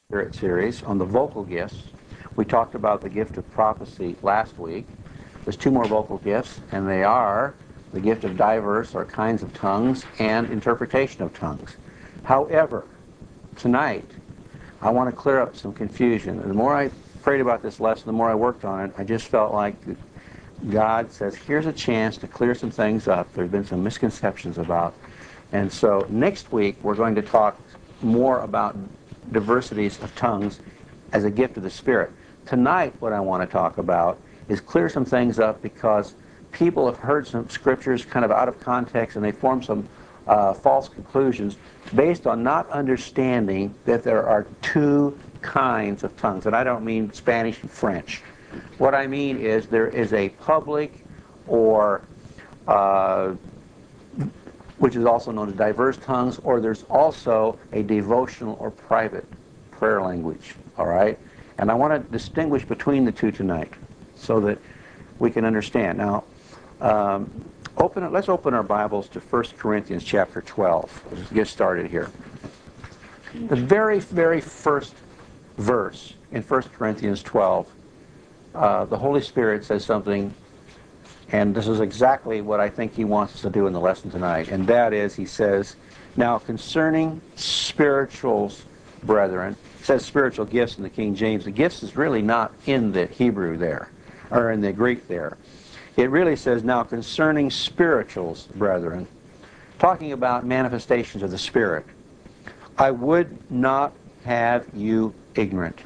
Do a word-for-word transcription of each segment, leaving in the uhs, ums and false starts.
Spirit series on the vocal gifts. We talked about the gift of prophecy last week. There's two more vocal gifts, and they are the gift of diverse or kinds of tongues and interpretation of tongues. However, tonight, I want to clear up some confusion. The more I prayed about this lesson, the more I worked on it, I just felt like God says, here's a chance to clear some things up. There have been some misconceptions about. And so next week, we're going to talk more about diversities of tongues as a gift of the Spirit. Tonight, what I want to talk about is clear some things up because people have heard some scriptures kind of out of context and they form some uh, false conclusions based on not understanding that there are two kinds of tongues. And I don't mean Spanish and French. What I mean is there is a public or uh, which is also known as diverse tongues, or there's also a devotional or private prayer language, all right? And I want to distinguish between the two tonight so that we can understand. Now, um, open it, let's open our Bibles to First Corinthians chapter twelve. Let's get started here. The very, very first verse in First Corinthians twelve, uh, the Holy Spirit says something. And this is exactly what I think he wants us to do in the lesson tonight. And that is, he says, now concerning spirituals, brethren, it says spiritual gifts in the King James. The gifts is really not in the Hebrew there, or in the Greek there. It really says, now concerning spirituals, brethren, talking about manifestations of the Spirit, I would not have you ignorant.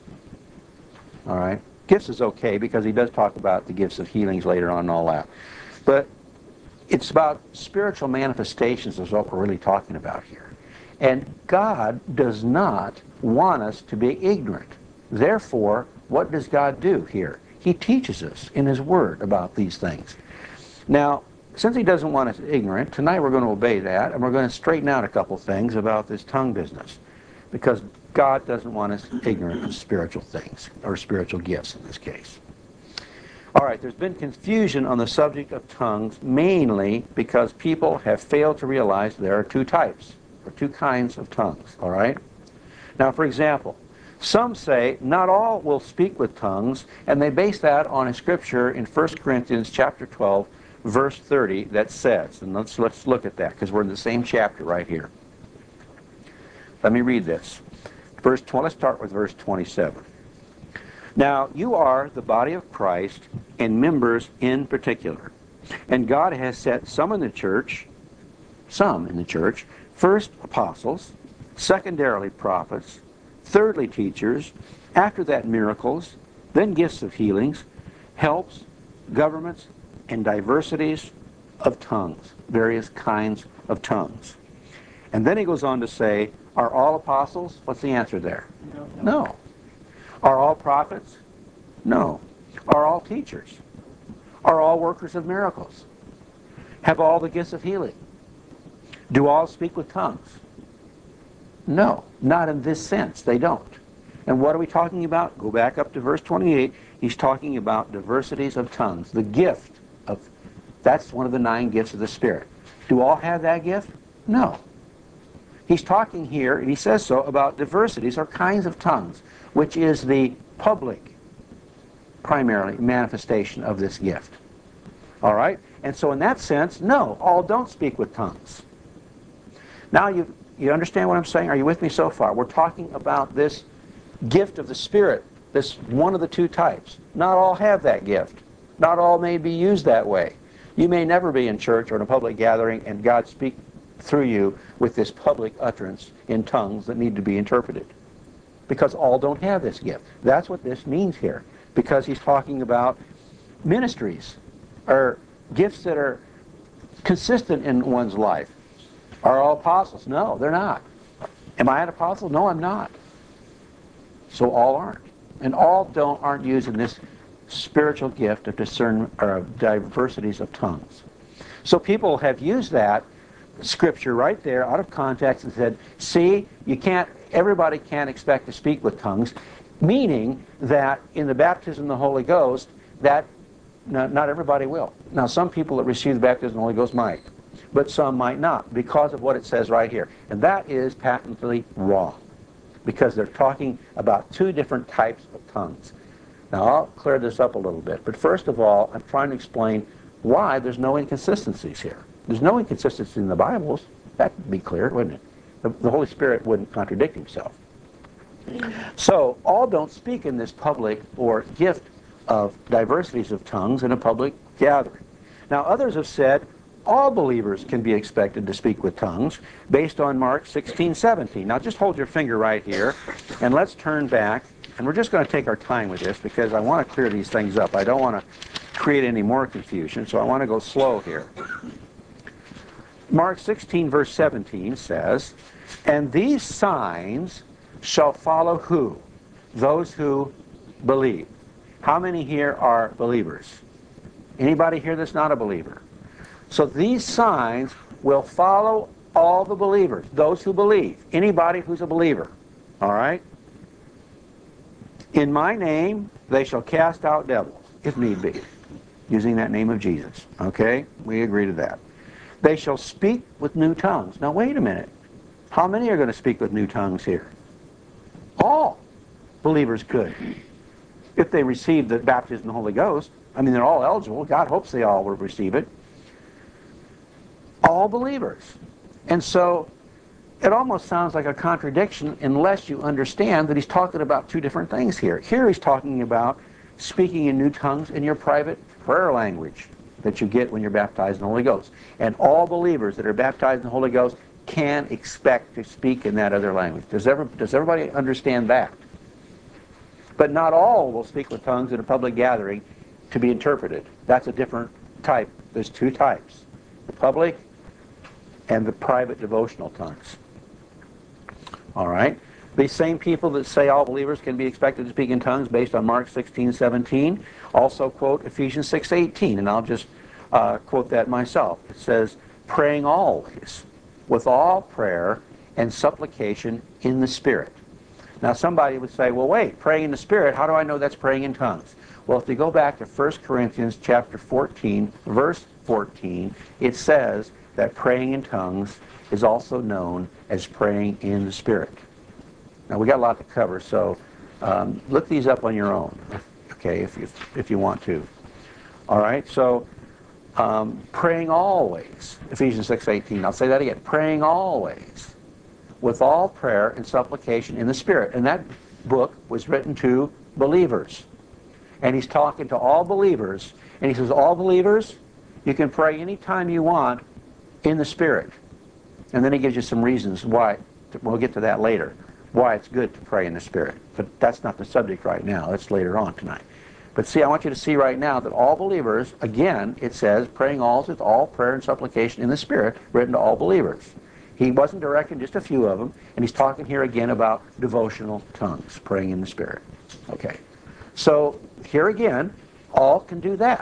All right? Gifts is okay because he does talk about the gifts of healings later on and all that. But it's about spiritual manifestations is what we're really talking about here. And God does not want us to be ignorant. Therefore, what does God do here? He teaches us in his word about these things. Now, since he doesn't want us ignorant, tonight we're going to obey that, and we're going to straighten out a couple things about this tongue business. Because God doesn't want us ignorant of spiritual things, or spiritual gifts in this case. All right, there's been confusion on the subject of tongues, mainly because people have failed to realize there are two types, or two kinds of tongues, all right? Now, for example, some say not all will speak with tongues, and they base that on a scripture in First Corinthians chapter twelve, verse thirty, that says, and let's, let's look at that, because we're in the same chapter right here. Let me read this. Verse twenty, let's start with verse twenty-seven. Now, you are the body of Christ and members in particular. And God has set some in the church, some in the church, first apostles, secondarily prophets, thirdly teachers, after that miracles, then gifts of healings, helps, governments, and diversities of tongues, various kinds of tongues. And then he goes on to say, are all apostles? What's the answer there? No. No. Are all prophets? No. Are all teachers? Are all workers of miracles? Have all the gifts of healing? Do all speak with tongues? No. Not in this sense. They don't. And what are we talking about? Go back up to verse twenty-eight. He's talking about diversities of tongues. The gift of, that's one of the nine gifts of the Spirit. Do all have that gift? No. He's talking here, and he says so, about diversities or kinds of tongues, which is the public, primarily, manifestation of this gift. All right? And so in that sense, no, all don't speak with tongues. Now you you understand what I'm saying? Are you with me so far? We're talking about this gift of the Spirit, this one of the two types. Not all have that gift. Not all may be used that way. You may never be in church or in a public gathering and God speak through you with this public utterance in tongues that need to be interpreted. Because all don't have this gift. That's what this means here. Because he's talking about ministries, or gifts that are consistent in one's life. Are all apostles? No, they're not. Am I an apostle? No, I'm not. So all aren't. And all don't aren't used in this spiritual gift of discernment, or of diversities of tongues. So people have used that scripture right there out of context and said, see, you can't, everybody can't expect to speak with tongues, meaning that in the baptism of the Holy Ghost, that not, not everybody will. Now, some people that receive the baptism of the Holy Ghost might, but some might not because of what it says right here. And that is patently wrong. because they're talking about two different types of tongues. Now, I'll clear this up a little bit, but first of all, I'm trying to explain why there's no inconsistencies here. There's no inconsistency in the Bibles. That would be clear, wouldn't it? The, the Holy Spirit wouldn't contradict himself. So, all don't speak in this public or gift of diversities of tongues in a public gathering. Now, others have said all believers can be expected to speak with tongues based on Mark sixteen seventeen. Now, just hold your finger right here, and let's turn back. And we're just going to take our time with this because I want to clear these things up. I don't want to create any more confusion, so I want to go slow here. Mark sixteen, verse seventeen says, "And these signs shall follow" who? Those who believe. How many here are believers? Anybody here that's not a believer? So these signs will follow all the believers, those who believe. Anybody who's a believer. All right? "In my name they shall cast out devils," if need be, using that name of Jesus. Okay? We agree to that. "They shall speak with new tongues." Now wait a minute. How many are going to speak with new tongues here? All believers could. If they receive the baptism of the Holy Ghost. I mean, they're all eligible. God hopes they all will receive it. All believers. And so it almost sounds like a contradiction unless you understand that he's talking about two different things here. Here he's talking about speaking in new tongues in your private prayer language that you get when you're baptized in the Holy Ghost. And all believers that are baptized in the Holy Ghost can expect to speak in that other language. Does, ever, does everybody understand that? But not all will speak with tongues in a public gathering to be interpreted. That's a different type. There's two types. The public and the private devotional tongues. All right? These same people that say all believers can be expected to speak in tongues based on Mark sixteen seventeen also quote Ephesians six eighteen, and I'll just uh, quote that myself. It says, "Praying always with all prayer and supplication in the Spirit." Now somebody would say, well wait, praying in the Spirit, how do I know that's praying in tongues? Well, if you go back to First Corinthians chapter fourteen, verse fourteen, it says that praying in tongues is also known as praying in the Spirit. Now, we got a lot to cover, so um, look these up on your own, okay, if you, if you want to. All right, so um, praying always, Ephesians six eighteen. I'll say that again, praying always with all prayer and supplication in the Spirit. And that book was written to believers. And he's talking to all believers, and he says, all believers, you can pray anytime you want in the Spirit. And then he gives you some reasons why. We'll get to that later. Why it's good to pray in the Spirit. But that's not the subject right now. That's later on tonight. But see, I want you to see right now that all believers, again, it says, praying always with all prayer and supplication in the Spirit, written to all believers. He wasn't directing just a few of them, and he's talking here again about devotional tongues, praying in the Spirit. Okay. So, here again, all can do that.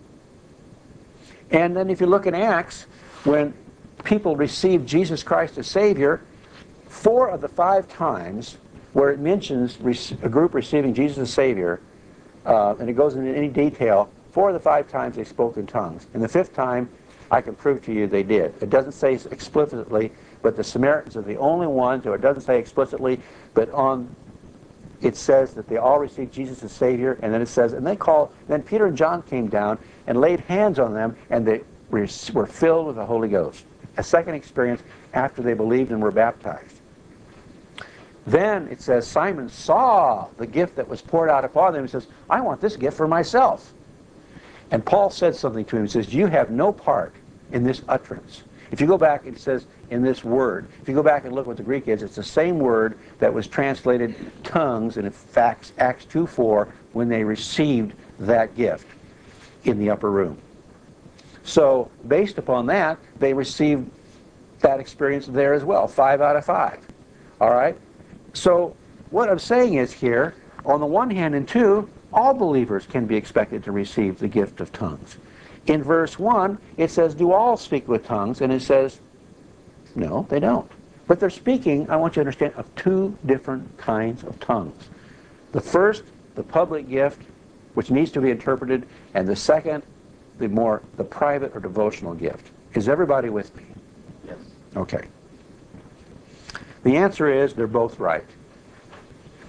And then if you look in Acts, when people received Jesus Christ as Savior, four of the five times where it mentions a group receiving Jesus as Savior, uh, and it goes into any detail, four of the five times they spoke in tongues. And the fifth time, I can prove to you they did. It doesn't say explicitly, but the Samaritans are the only ones, or it doesn't say explicitly, but on it says that they all received Jesus as Savior, and then it says, and they call, then Peter and John came down and laid hands on them, and they were filled with the Holy Ghost. A second experience after they believed and were baptized. Then it says Simon saw the gift that was poured out upon them and says, I want this gift for myself. And Paul said something to him. He says, you have no part in this utterance. If you go back, it says in this word. If you go back and look what the Greek is, it's the same word that was translated tongues in fact, Acts two four when they received that gift in the upper room. So based upon that, they received that experience there as well, five out of five. All right? So what I'm saying is here, on the one hand and two, all believers can be expected to receive the gift of tongues. In verse one, it says, do all speak with tongues? And it says, no, they don't. But they're speaking, I want you to understand, of two different kinds of tongues. The first, the public gift, which needs to be interpreted, and the second, the more, the private or devotional gift. Is everybody with me? Yes. Okay. The answer is they're both right.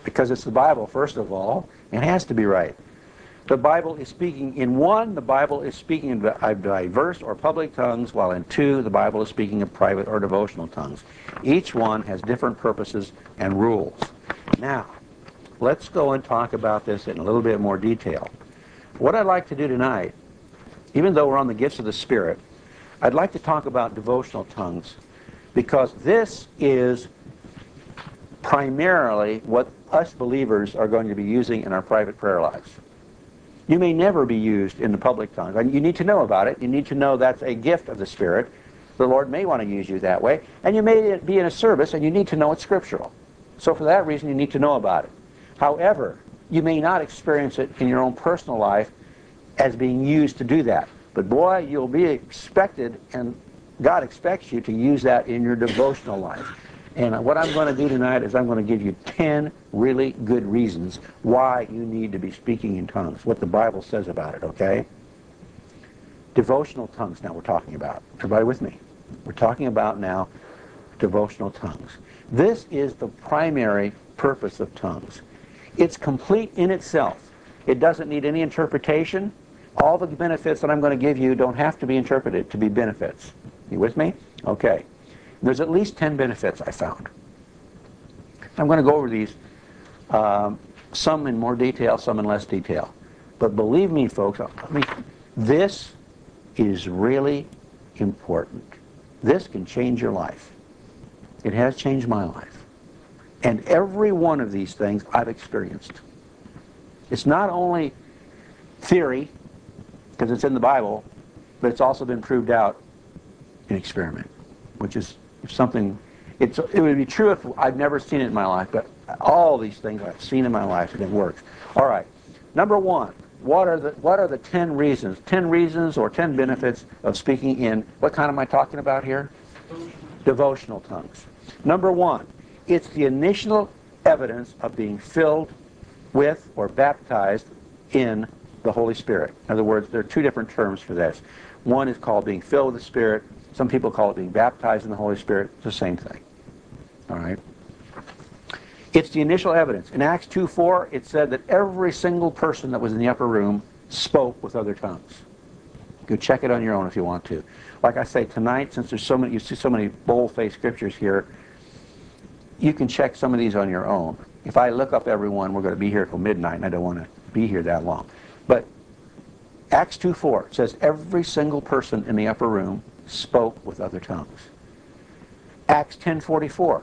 because it's the Bible, first of all, and it has to be right. The Bible is speaking in one, the Bible is speaking in diverse or public tongues, while in two, the Bible is speaking in private or devotional tongues. Each one has different purposes and rules. Now, let's go and talk about this in a little bit more detail. What I'd like to do tonight, even though we're on the gifts of the Spirit, I'd like to talk about devotional tongues, because this is primarily what us believers are going to be using in our private prayer lives. You may never be used in the public tongues. And you need to know about it. You need to know that's a gift of the Spirit. The Lord may want to use you that way. And you may be in a service and you need to know it's scriptural. So for that reason, you need to know about it. However, you may not experience it in your own personal life as being used to do that. But boy, you'll be expected, and God expects you to use that in your devotional life. And what I'm going to do tonight is I'm going to give you ten really good reasons why you need to be speaking in tongues, what the Bible says about it, okay? Devotional tongues now we're talking about. Everybody with me? We're talking about now devotional tongues. This is the primary purpose of tongues. It's complete in itself. It doesn't need any interpretation. All the benefits that I'm going to give you don't have to be interpreted to be benefits. You with me? Okay. There's at least ten benefits I found. I'm going to go over these, um, some in more detail, some in less detail. But believe me, folks, I mean, this is really important. This can change your life. It has changed my life. And every one of these things I've experienced. It's not only theory, because it's in the Bible, but it's also been proved out in experiment, which is something, it's, it would be true if I've never seen it in my life, but all these things I've seen in my life and it works. All right, number one, what are the what are the ten reasons, ten reasons or ten benefits of speaking in, what kind am I talking about here? Devotional tongues. Number one, it's the initial evidence of being filled with or baptized in the Holy Spirit. In other words, there are two different terms for this. One is called being filled with the Spirit. Some people call it being baptized in the Holy Spirit. It's the same thing. All right? It's the initial evidence. In Acts two four, it said that every single person that was in the upper room spoke with other tongues. You check it on your own if you want to. Like I say, tonight, since there's so many, you see so many bold-faced scriptures here, you can check some of these on your own. If I look up every one, we're going to be here till midnight, and I don't want to be here that long. But Acts two four says every single person in the upper room spoke with other tongues. Acts ten forty-four.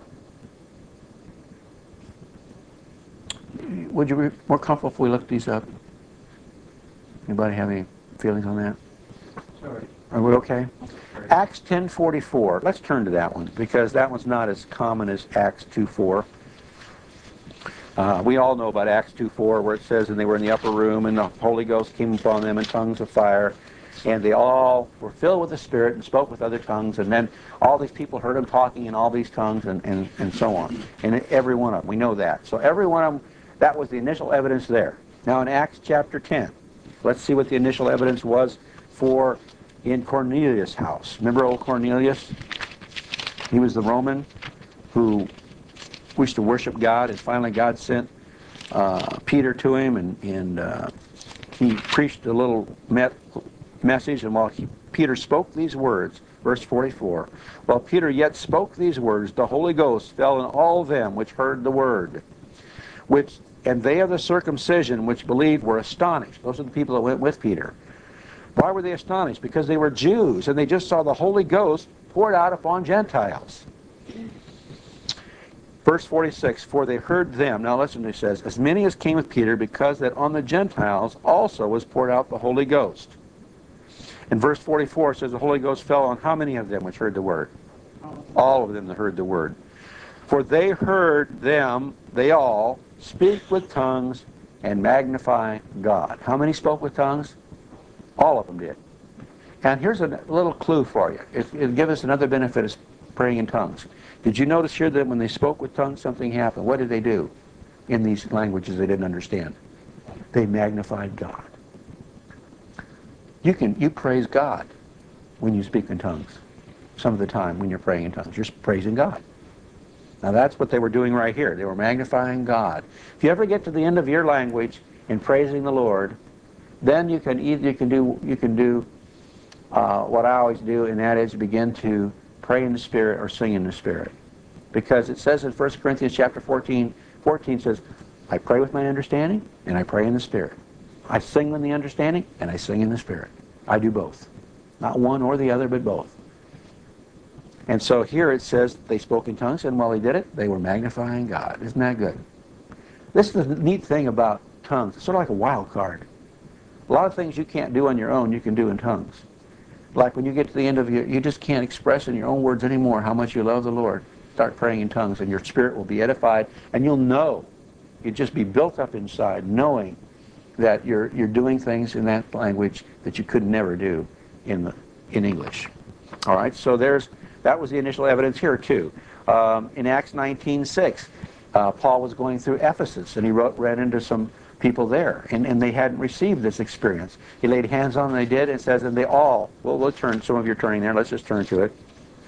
Would you be more comfortable if we looked these up? Anybody have any feelings on that? Sorry. Are we okay? Acts ten forty-four. Let's turn to that one, because that one's not as common as Acts two four. Uh, we all know about Acts two four, where it says, and they were in the upper room, and the Holy Ghost came upon them in tongues of fire, and they all were filled with the Spirit and spoke with other tongues, and then all these people heard them talking in all these tongues, and, and, and so on. And every one of them, we know that. So every one of them, that was the initial evidence there. Now in Acts chapter ten, let's see what the initial evidence was for in Cornelius' house. Remember old Cornelius? He was the Roman who wished to worship God, and finally God sent uh, Peter to him, and, and uh, he preached a little met message, and while he, Peter spoke these words, verse forty-four, while Peter yet spoke these words, the Holy Ghost fell on all them which heard the word, which and they of the circumcision which believed were astonished. Those are the people that went with Peter. Why were they astonished? Because they were Jews, and they just saw the Holy Ghost poured out upon Gentiles. Verse forty-six, for they heard them, now listen, he says, as many as came with Peter, because that on the Gentiles also was poured out the Holy Ghost. And verse forty-four says the Holy Ghost fell on how many of them which heard the word? All of them that heard the word. For they heard them, they all, speak with tongues and magnify God. How many spoke with tongues? All of them did. And here's a little clue for you. It, it'll give us another benefit of praying in tongues. Did you notice here that when they spoke with tongues, something happened? What did they do in these languages they didn't understand? They magnified God. You can you praise God when you speak in tongues. Some of the time when you're praying in tongues, you're praising God. Now that's what they were doing right here. They were magnifying God. If you ever get to the end of your language in praising the Lord, then you can either you can do you can do uh, what I always do, and that is begin to pray in the Spirit or sing in the Spirit, because it says in First Corinthians chapter fourteen, fourteen says, "I pray with my understanding and I pray in the Spirit. I sing in the understanding and I sing in the Spirit." I do both, not one or the other, but both. And so here it says they spoke in tongues, and while they did it, they were magnifying God. Isn't that good? This is the neat thing about tongues. It's sort of like a wild card. A lot of things you can't do on your own, you can do in tongues. Like when you get to the end of your, you just can't express in your own words anymore how much you love the Lord. Start praying in tongues, and your spirit will be edified, and you'll know. You'll just be built up inside, knowing that you're you're doing things in that language that you could never do in the in English. All right, so there's that was the initial evidence here too. Um, in Acts nineteen six, uh, Paul was going through Ephesus, and he wrote, ran into some people there, and, and they hadn't received this experience. He laid hands on them, they did, and it says, and they all, well, we'll turn, some of you are turning there, let's just turn to it.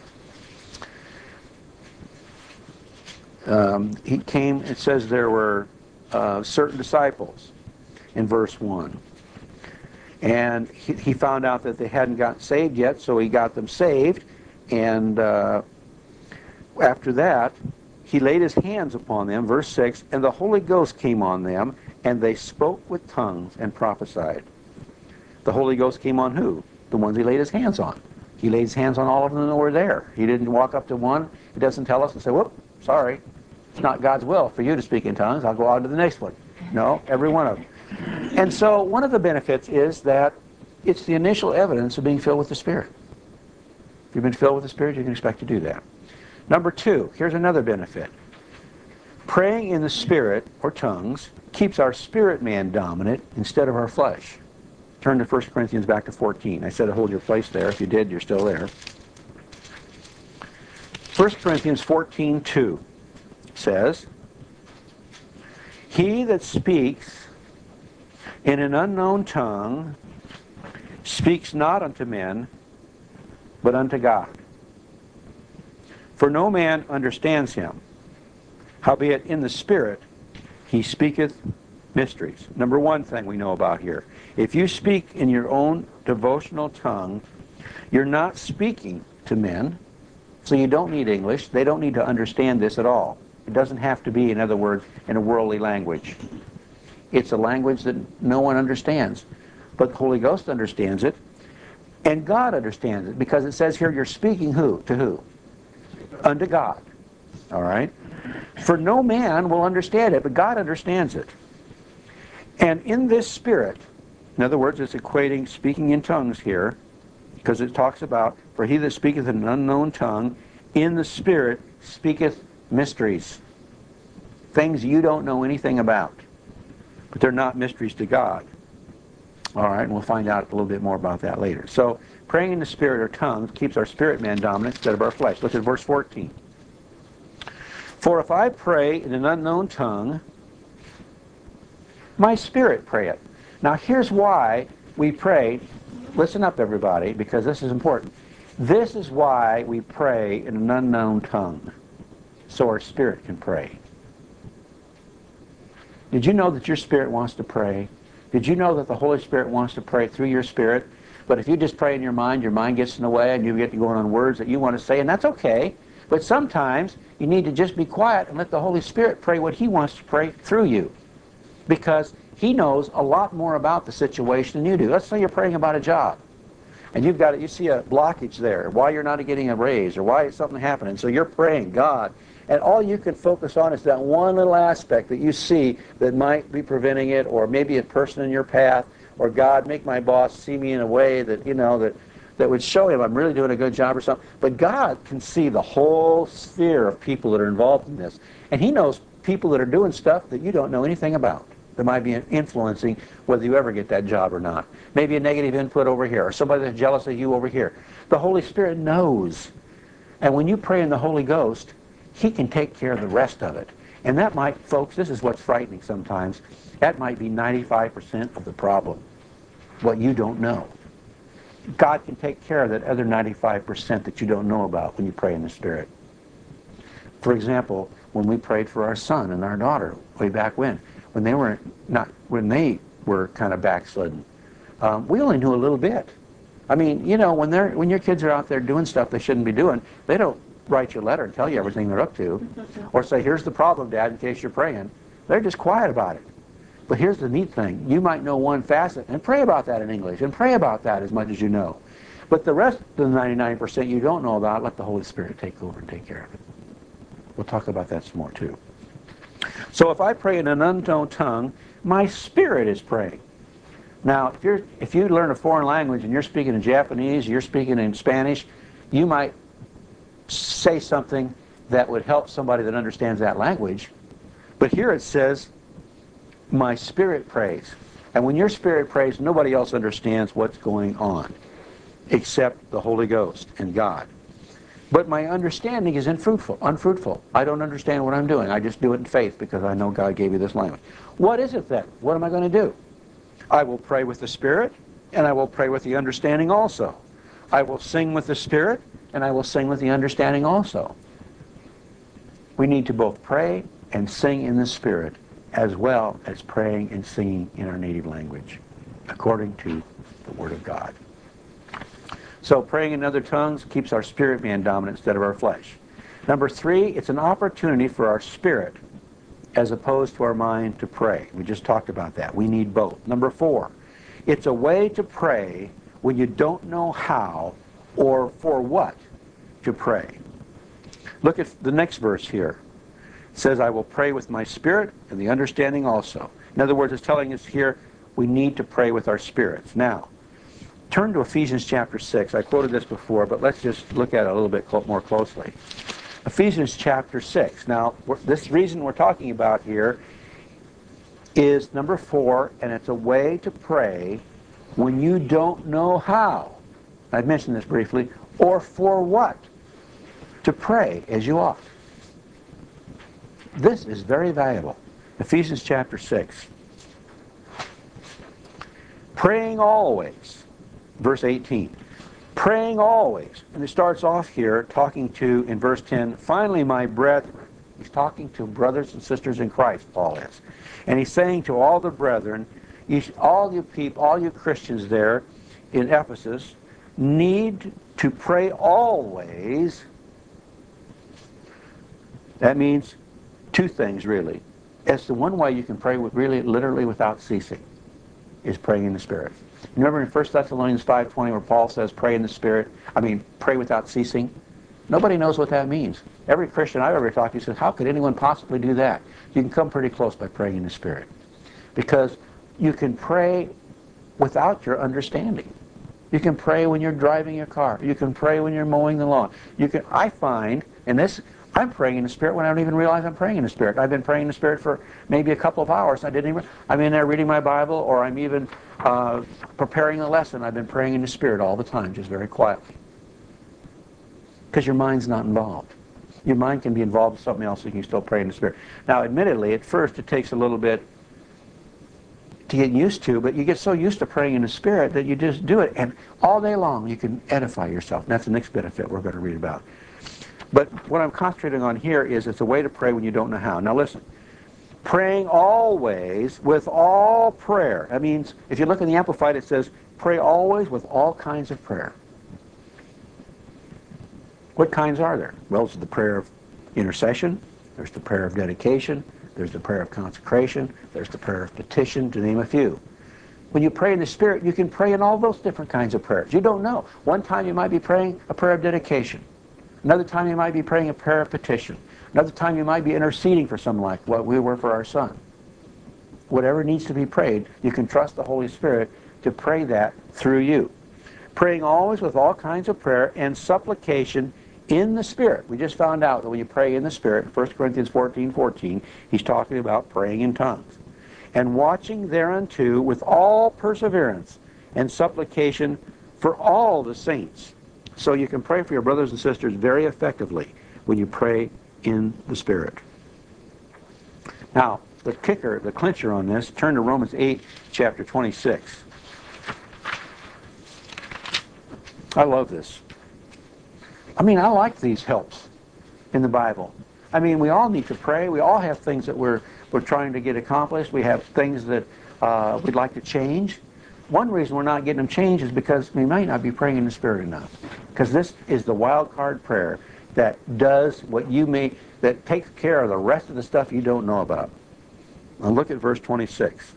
Um, he came, it says there were uh, certain disciples in verse one. And he, he found out that they hadn't gotten saved yet, so he got them saved, and uh, after that, he laid his hands upon them, verse six, and the Holy Ghost came on them, and they spoke with tongues and prophesied. The Holy Ghost came on who? The ones he laid his hands on. He laid his hands on all of them that were there. He didn't walk up to one. He doesn't tell us and say, whoop, sorry, it's not God's will for you to speak in tongues. I'll go on to the next one. No, every one of them. And so one of the benefits is that it's the initial evidence of being filled with the Spirit. If you've been filled with the Spirit, you can expect to do that. Number two, here's another benefit. Praying in the Spirit, or tongues, keeps our spirit man dominant instead of our flesh. Turn to First Corinthians back to fourteen. I said to hold your place there. If you did, you're still there. First Corinthians fourteen two says, "He that speaks in an unknown tongue speaks not unto men, but unto God. For no man understands him. Howbeit in the Spirit he speaketh mysteries." Number one thing we know about here. If you speak in your own devotional tongue, you're not speaking to men, so you don't need English. They don't need to understand this at all. It doesn't have to be, in other words, in a worldly language. It's a language that no one understands. But the Holy Ghost understands it, and God understands it, because it says here you're speaking who? To who? Unto God. All right? For no man will understand it, but God understands it. And in this Spirit, in other words, it's equating speaking in tongues here, because it talks about, for he that speaketh in an unknown tongue, in the Spirit speaketh mysteries. Things you don't know anything about. But they're not mysteries to God. All right, and we'll find out a little bit more about that later. So, praying in the Spirit or tongues keeps our spirit man dominant instead of our flesh. Look at verse fourteen. "For if I pray in an unknown tongue, my spirit prayeth." Now here's why we pray. Listen up, everybody, because this is important. This is why we pray in an unknown tongue, so our spirit can pray. Did you know that your spirit wants to pray? Did you know that the Holy Spirit wants to pray through your spirit? But if you just pray in your mind, your mind gets in the way, and you get to going on words that you want to say, and that's okay. But sometimes you need to just be quiet and let the Holy Spirit pray what He wants to pray through you. Because He knows a lot more about the situation than you do. Let's say you're praying about a job, and you've got you see a blockage there, why you're not getting a raise, or why is something happening. So you're praying, God, and all you can focus on is that one little aspect that you see that might be preventing it, or maybe a person in your path, or God, make my boss see me in a way that, you know, that, that would show him I'm really doing a good job or something. But God can see the whole sphere of people that are involved in this. And He knows people that are doing stuff that you don't know anything about, that might be influencing whether you ever get that job or not. Maybe a negative input over here, or somebody that's jealous of you over here. The Holy Spirit knows. And when you pray in the Holy Ghost, He can take care of the rest of it. And that might, folks, this is what's frightening sometimes, that might be ninety-five percent of the problem, what you don't know. God can take care of that other ninety-five percent that you don't know about when you pray in the Spirit. For example, when we prayed for our son and our daughter way back when, when they were not, when they were kind of backslidden, um, we only knew a little bit. I mean, you know, when they're when your kids are out there doing stuff they shouldn't be doing, they don't write you a letter and tell you everything they're up to, or say, "Here's the problem, Dad," in case you're praying. They're just quiet about it. But here's the neat thing: you might know one facet and pray about that in English, and pray about that as much as you know. But the rest of the ninety-nine percent you don't know about, let the Holy Spirit take over and take care of it. We'll talk about that some more too. So if I pray in an unknown tongue, my spirit is praying. Now, if you're if you learn a foreign language and you're speaking in Japanese, you're speaking in Spanish, you might say something that would help somebody that understands that language. But here it says, my spirit prays. And when your spirit prays, nobody else understands what's going on except the Holy Ghost and God. But my understanding is unfruitful. unfruitful. I don't understand what I'm doing. I just do it in faith because I know God gave you this language. What is it then? What am I going to do? I will pray with the Spirit, and I will pray with the understanding also. I will sing with the Spirit, and I will sing with the understanding also. We need to both pray and sing in the Spirit, as well as praying and singing in our native language, according to the Word of God. So praying in other tongues keeps our spirit man dominant instead of our flesh. Number three, it's an opportunity for our spirit as opposed to our mind to pray. We just talked about that. We need both. Number four, it's a way to pray when you don't know how or for what to pray. Look at the next verse here. It says, I will pray with my spirit and the understanding also. In other words, it's telling us here we need to pray with our spirits. Now, turn to Ephesians chapter six. I quoted this before, but let's just look at it a little bit more closely. Ephesians chapter six. Now, this reason we're talking about here is number four, and it's a way to pray when you don't know how. I've mentioned this briefly, or for what to pray as you ought. This is very valuable. Ephesians chapter six. Praying always. Verse eighteen. Praying always. And it starts off here talking to, in verse ten, finally, my brethren. He's talking to brothers and sisters in Christ, Paul is. And he's saying to all the brethren, you, all you people, all you Christians there in Ephesus, need to pray always. That means two things, really. It's the one way you can pray with really, literally without ceasing, is praying in the Spirit. Remember in First Thessalonians five twenty where Paul says, pray in the Spirit, I mean, pray without ceasing? Nobody knows what that means. Every Christian I've ever talked to says, how could anyone possibly do that? You can come pretty close by praying in the Spirit. Because you can pray without your understanding. You can pray when you're driving your car. You can pray when you're mowing the lawn. You can. I find, and this, I'm praying in the Spirit when I don't even realize I'm praying in the Spirit. I've been praying in the Spirit for maybe a couple of hours. I didn't even. I'm in there reading my Bible, or I'm even uh, preparing a lesson. I've been praying in the Spirit all the time, just very quietly. Because your mind's not involved. Your mind can be involved in something else, so you can still pray in the Spirit. Now, admittedly, at first it takes a little bit to get used to, but you get so used to praying in the Spirit that you just do it, and all day long you can edify yourself. And that's the next benefit we're going to read about. But what I'm concentrating on here is it's a way to pray when you don't know how. Now listen, praying always with all prayer. That means, if you look in the Amplified, it says, pray always with all kinds of prayer. What kinds are there? Well, there's the prayer of intercession, there's the prayer of dedication, there's the prayer of consecration, there's the prayer of petition, to name a few. When you pray in the Spirit, you can pray in all those different kinds of prayers. You don't know. One time you might be praying a prayer of dedication. Another time you might be praying a prayer of petition. Another time you might be interceding for someone like what we were for our son. Whatever needs to be prayed, you can trust the Holy Spirit to pray that through you. Praying always with all kinds of prayer and supplication in the Spirit. We just found out that when you pray in the Spirit, First Corinthians fourteen fourteen, he's talking about praying in tongues. And watching thereunto with all perseverance and supplication for all the saints. So you can pray for your brothers and sisters very effectively when you pray in the Spirit. Now, the kicker, the clincher on this, turn to Romans eight, chapter twenty-six. I love this. I mean, I like these helps in the Bible. I mean, we all need to pray. We all have things that we're, we're trying to get accomplished. We have things that uh, we'd like to change. One reason we're not getting them changed is because we might not be praying in the Spirit enough. Because this is the wild card prayer that does what you may, that takes care of the rest of the stuff you don't know about. Now look at verse twenty-six.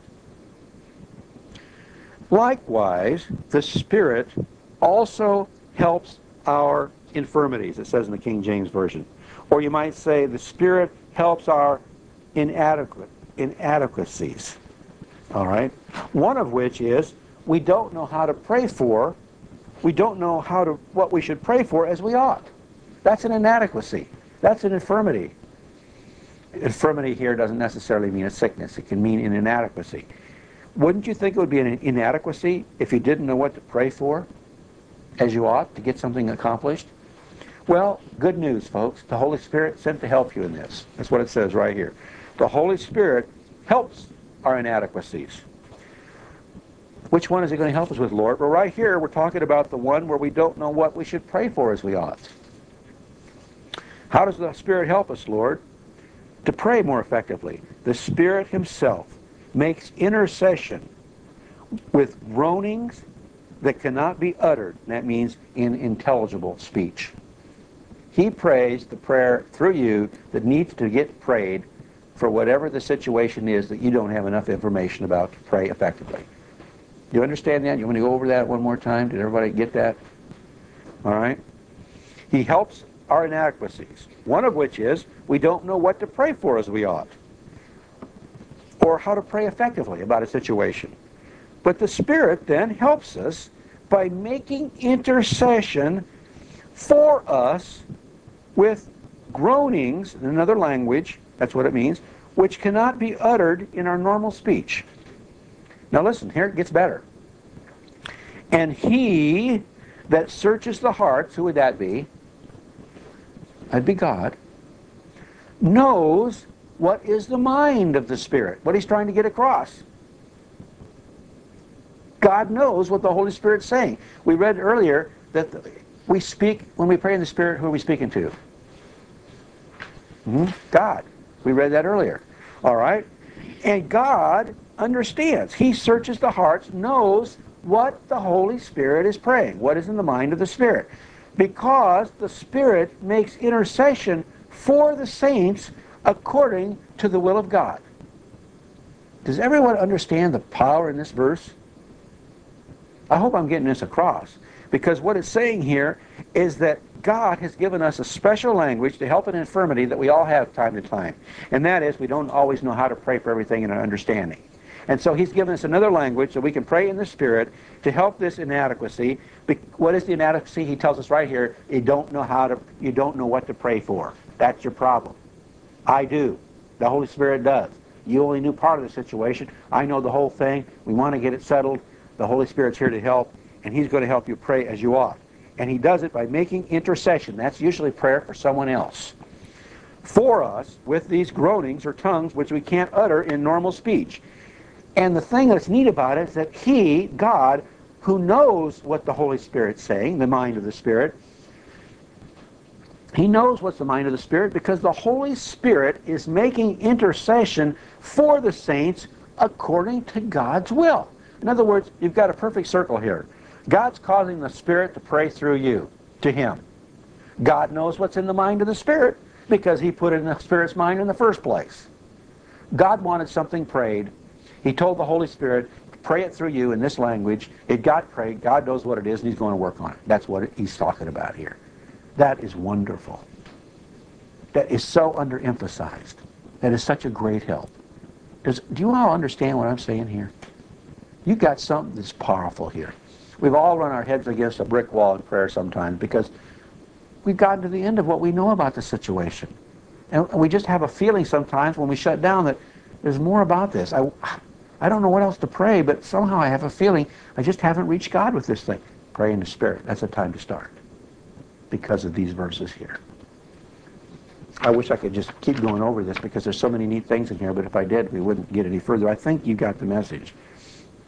Likewise, the Spirit also helps our infirmities, it says in the King James Version. Or you might say the Spirit helps our inadequate, inadequacies. All right? One of which is we don't know how to pray for, we don't know how to what we should pray for as we ought. That's an inadequacy. That's an infirmity. Infirmity here doesn't necessarily mean a sickness. It can mean an inadequacy. Wouldn't you think it would be an inadequacy if you didn't know what to pray for as you ought to get something accomplished? Well, good news, folks. The Holy Spirit sent to help you in this. That's what it says right here. The Holy Spirit helps our inadequacies. Which one is it going to help us with, Lord? Well, right here we're talking about the one where we don't know what we should pray for as we ought. How does the Spirit help us, Lord? To pray more effectively. The Spirit Himself makes intercession with groanings that cannot be uttered. That means in intelligible speech. He prays the prayer through you that needs to get prayed for whatever the situation is that you don't have enough information about to pray effectively. Do you understand that? You want to go over that one more time? Did everybody get that? All right. He helps our inadequacies, one of which is we don't know what to pray for as we ought, or how to pray effectively about a situation. But the Spirit then helps us by making intercession for us with groanings, in another language, that's what it means, which cannot be uttered in our normal speech. Now listen, here it gets better. And He that searches the hearts, who would that be? That'd be God. Knows what is the mind of the Spirit, what He's trying to get across. God knows what the Holy Spirit's saying. We read earlier that we speak, when we pray in the Spirit, who are we speaking to? Mm-hmm. God. We read that earlier. All right? And God understands. He searches the hearts, knows what the Holy Spirit is praying, what is in the mind of the Spirit. Because the Spirit makes intercession for the saints according to the will of God. Does everyone understand the power in this verse? I hope I'm getting this across. Because what it's saying here is that God has given us a special language to help an infirmity that we all have time to time. And that is, we don't always know how to pray for everything in our understanding. And so He's given us another language so we can pray in the Spirit to help this inadequacy. What is the inadequacy? He tells us right here, you don't know how to, you don't know what to pray for. That's your problem. I do. The Holy Spirit does. You only knew part of the situation. I know the whole thing. We want to get it settled. The Holy Spirit's here to help, and He's going to help you pray as you ought. And He does it by making intercession. That's usually prayer for someone else. For us, with these groanings or tongues which we can't utter in normal speech. And the thing that's neat about it is that He, God, who knows what the Holy Spirit's saying, the mind of the Spirit, He knows what's the mind of the Spirit because the Holy Spirit is making intercession for the saints according to God's will. In other words, you've got a perfect circle here. God's causing the Spirit to pray through you, to Him. God knows what's in the mind of the Spirit because He put it in the Spirit's mind in the first place. God wanted something prayed. He told the Holy Spirit, pray it through you in this language. It got prayed. God knows what it is, and He's going to work on it. That's what He's talking about here. That is wonderful. That is so underemphasized. That is such a great help. Does, do you all understand what I'm saying here? You've got something that's powerful here. We've all run our heads against a brick wall in prayer sometimes because we've gotten to the end of what we know about the situation. And we just have a feeling sometimes when we shut down that there's more about this. I, I don't know what else to pray, but somehow I have a feeling I just haven't reached God with this thing. Pray in the Spirit. That's a time to start because of these verses here. I wish I could just keep going over this because there's so many neat things in here, but if I did, we wouldn't get any further. I think you got the message.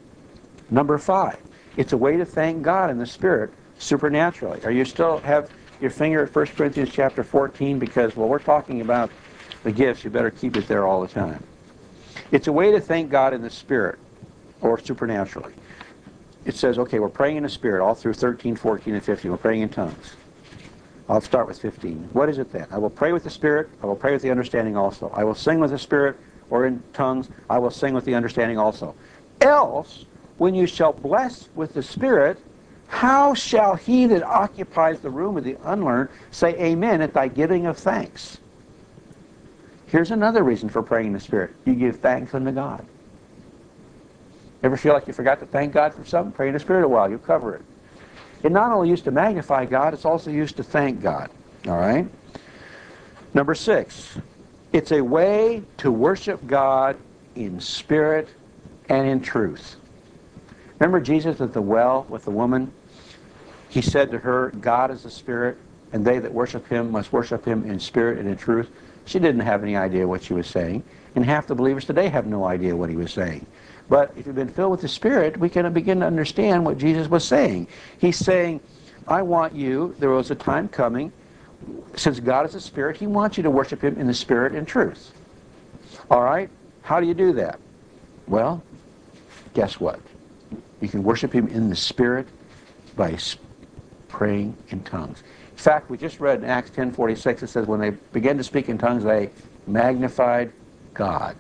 Number five, it's a way to thank God in the Spirit supernaturally. Are you still have your finger at First Corinthians chapter fourteen, because while we're talking about the gifts, you better keep it there all the time. It's a way to thank God in the Spirit, or supernaturally. It says, okay, we're praying in the Spirit all through thirteen, fourteen, and fifteen. We're praying in tongues. I'll start with fifteen. What is it then? I will pray with the Spirit. I will pray with the understanding also. I will sing with the Spirit, or in tongues. I will sing with the understanding also. Else, when you shall bless with the Spirit, how shall he that occupies the room of the unlearned say amen at thy giving of thanks? Here's another reason for praying in the Spirit. You give thanks unto God. Ever feel like you forgot to thank God for something? Pray in the Spirit a while. You'll cover it. It not only used to magnify God, it's also used to thank God. All right? Number six, it's a way to worship God in spirit and in truth. Remember Jesus at the well with the woman? He said to her, God is a spirit, and they that worship him must worship him in spirit and in truth. She didn't have any idea what she was saying, and half the believers today have no idea what he was saying. But if you've been filled with the Spirit, we can begin to understand what Jesus was saying. He's saying, I want you, there was a time coming, since God is a spirit, he wants you to worship him in the spirit and truth. All right? How do you do that? Well, guess what? You can worship him in the spirit by praying in tongues. In fact, we just read in Acts ten forty-six, it says, when they began to speak in tongues, they magnified God.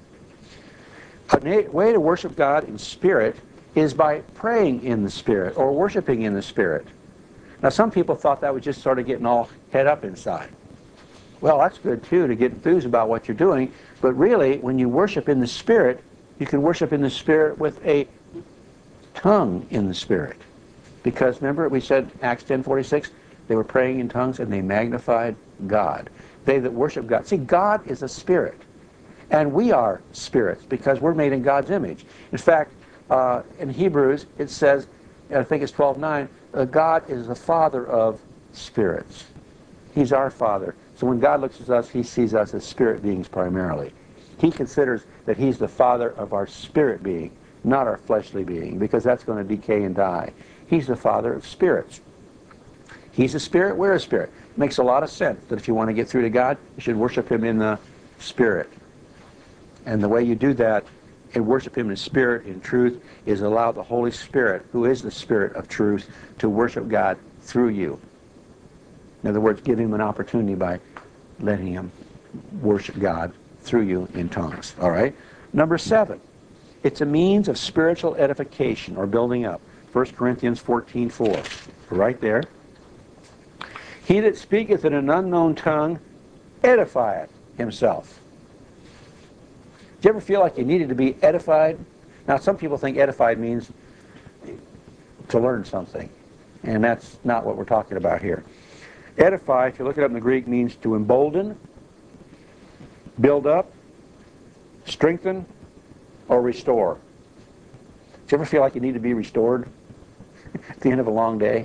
A way to worship God in spirit is by praying in the Spirit or worshiping in the Spirit. Now, some people thought that was just sort of getting all head up inside. Well, that's good, too, to get enthused about what you're doing. But really, when you worship in the Spirit, you can worship in the Spirit with a tongue in the Spirit. Because, remember, we said, Acts ten forty-six, they were praying in tongues and they magnified God. They that worship God. See, God is a spirit. And we are spirits because we're made in God's image. In fact, uh, in Hebrews, it says, I think it's twelve nine, uh, God is the Father of spirits. He's our Father. So when God looks at us, he sees us as spirit beings primarily. He considers that he's the Father of our spirit being, not our fleshly being, because that's going to decay and die. He's the Father of spirits. He's a spirit, we're a spirit. It makes a lot of sense that if you want to get through to God, you should worship him in the Spirit. And the way you do that and worship him in spirit, in truth, is allow the Holy Spirit, who is the Spirit of truth, to worship God through you. In other words, give him an opportunity by letting him worship God through you in tongues. All right? Number seven, it's a means of spiritual edification or building up. First Corinthians fourteen four. Right there. He that speaketh in an unknown tongue edifieth himself. Do you ever feel like you needed to be edified? Now, some people think edified means to learn something, and that's not what we're talking about here. Edify, if you look it up in the Greek, means to embolden, build up, strengthen, or restore. Do you ever feel like you need to be restored at the end of a long day?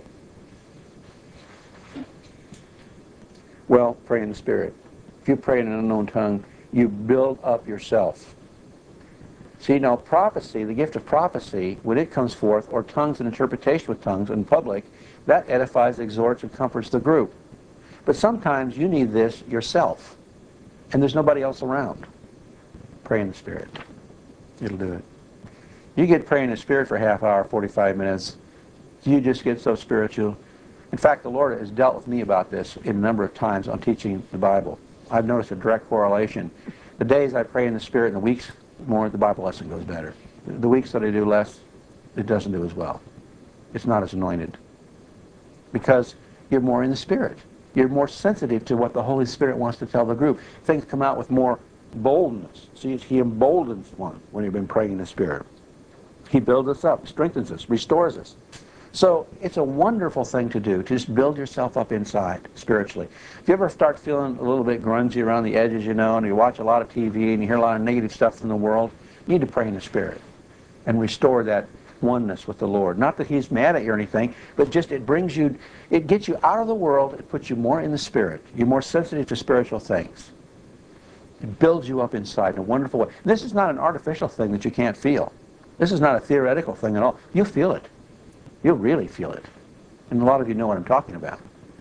Well, pray in the Spirit. If you pray in an unknown tongue, you build up yourself. See, now prophecy, the gift of prophecy, when it comes forth, or tongues and interpretation with tongues in public, that edifies, exhorts, and comforts the group. But sometimes you need this yourself, and there's nobody else around. Pray in the Spirit. It'll do it. You get praying in the Spirit for a half hour, forty-five minutes, you just get so spiritual. In fact, the Lord has dealt with me about this in a number of times on teaching the Bible. I've noticed a direct correlation. The days I pray in the Spirit and the weeks more, the Bible lesson goes better. The weeks that I do less, it doesn't do as well. It's not as anointed. Because you're more in the Spirit. You're more sensitive to what the Holy Spirit wants to tell the group. Things come out with more boldness. See, he emboldens one when you've been praying in the Spirit. He builds us up, strengthens us, restores us. So it's a wonderful thing to do, to just build yourself up inside, spiritually. If you ever start feeling a little bit grungy around the edges, you know, and you watch a lot of T V and you hear a lot of negative stuff from the world, you need to pray in the Spirit and restore that oneness with the Lord. Not that he's mad at you or anything, but just it brings you, it gets you out of the world, it puts you more in the Spirit. You're more sensitive to spiritual things. It builds you up inside in a wonderful way. This is not an artificial thing that you can't feel. This is not a theoretical thing at all. You feel it. You'll really feel it. And a lot of you know what I'm talking about.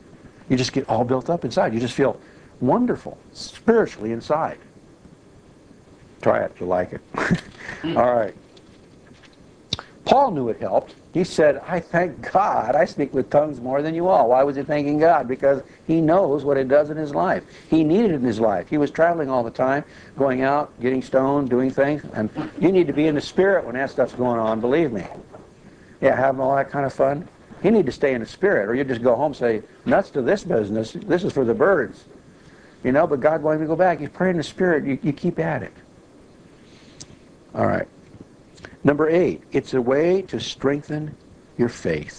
You just get all built up inside. You just feel wonderful spiritually inside. Try it if you like it. All right. Paul knew it helped. He said, I thank God I speak with tongues more than you all. Why was he thanking God? Because he knows what it does in his life. He needed it in his life. He was traveling all the time, going out, getting stoned, doing things. And you need to be in the spirit when that stuff's going on, believe me. Yeah, having all that kind of fun. You need to stay in the spirit, or you just go home and say, nuts to this business. This is for the birds. You know, but God wanted me to go back. You pray in the spirit. You, you keep at it. All right. Number eight, it's a way to strengthen your faith.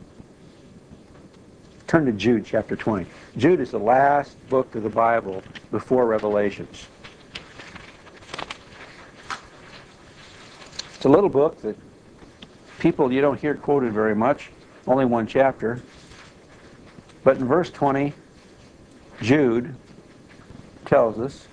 Turn to Jude chapter twenty. Jude is the last book of the Bible before Revelations. It's a little book that people, you don't hear quoted very much, only one chapter. But in verse twenty, Jude tells us,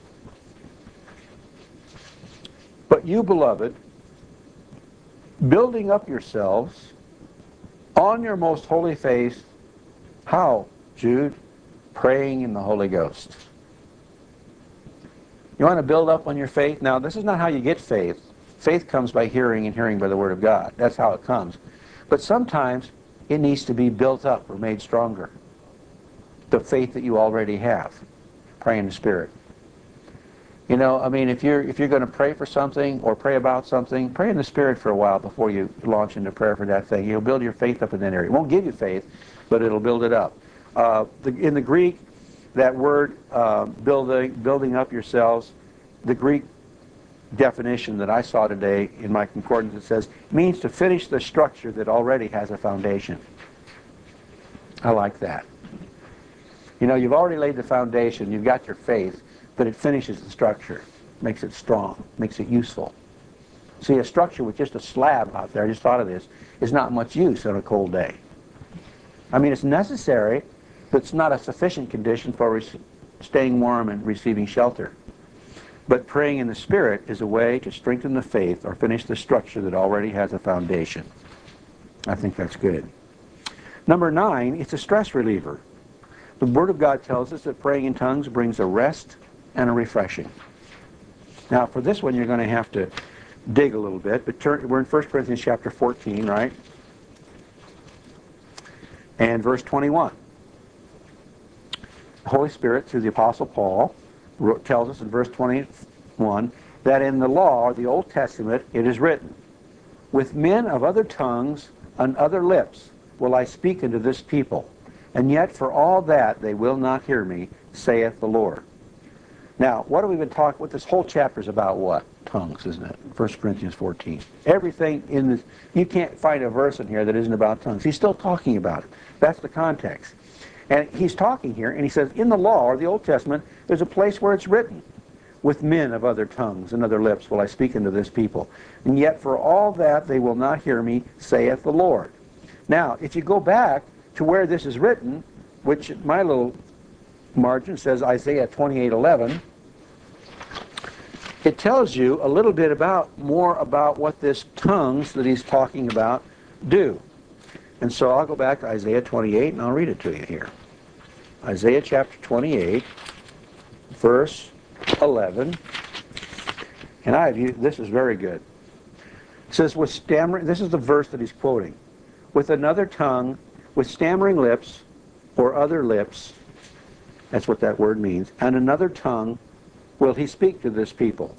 but you, beloved, building up yourselves on your most holy faith. How, Jude? Praying in the Holy Ghost. You want to build up on your faith? Now, this is not how you get faith. Faith comes by hearing, and hearing by the Word of God. That's how it comes. But sometimes it needs to be built up or made stronger. The faith that you already have. Pray in the Spirit. You know, I mean, if you're if you're going to pray for something or pray about something, pray in the Spirit for a while before you launch into prayer for that thing. You'll build your faith up in that area. It won't give you faith, but it'll build it up. Uh, the, in the Greek, that word uh, building building up yourselves, the Greek definition that I saw today in my concordance, it says, means to finish the structure that already has a foundation. I like that. You know, you've already laid the foundation. You've got your faith. But it finishes the structure, makes it strong, makes it useful. See, a structure with just a slab out there, I just thought of this, is not much use on a cold day. I mean, it's necessary, but it's not a sufficient condition for staying warm and receiving shelter. But praying in the Spirit is a way to strengthen the faith or finish the structure that already has a foundation. I think that's good. Number nine, it's a stress reliever. The Word of God tells us that praying in tongues brings a rest and a refreshing. Now, for this one, you're going to have to dig a little bit, but turn, we're in First Corinthians chapter fourteen, right? And verse twenty-one. The Holy Spirit, through the Apostle Paul, wrote, tells us in verse twenty-one that in the law, the Old Testament, it is written, with men of other tongues and other lips will I speak unto this people, and yet for all that they will not hear me, saith the Lord. Now, what have we been talking about? This whole chapter is about what? Tongues, isn't it? First Corinthians fourteen. Everything in this, you can't find a verse in here that isn't about tongues. He's still talking about it. That's the context. And he's talking here, and he says, in the law, or the Old Testament, there's a place where it's written, with men of other tongues and other lips will I speak unto this people. And yet for all that they will not hear me, saith the Lord. Now, if you go back to where this is written, which my little margin says Isaiah twenty-eight eleven, it tells you a little bit about more about what this tongues that he's talking about do. And so I'll go back to Isaiah twenty-eight and I'll read it to you here. Isaiah chapter twenty-eight, verse eleven. And I have, this is very good. It says, with stammering, this is the verse that he's quoting. With another tongue, with stammering lips, or other lips, that's what that word means, and another tongue will he speak to this people.